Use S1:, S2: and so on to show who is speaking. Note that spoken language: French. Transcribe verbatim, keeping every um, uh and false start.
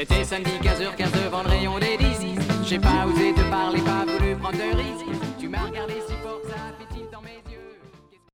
S1: C'était samedi quinze heures quinze devant le rayon des Dizzy. J'ai pas osé te parler, pas voulu prendre de risque. Tu m'as regardé si fort, ça a fait tilt dans mes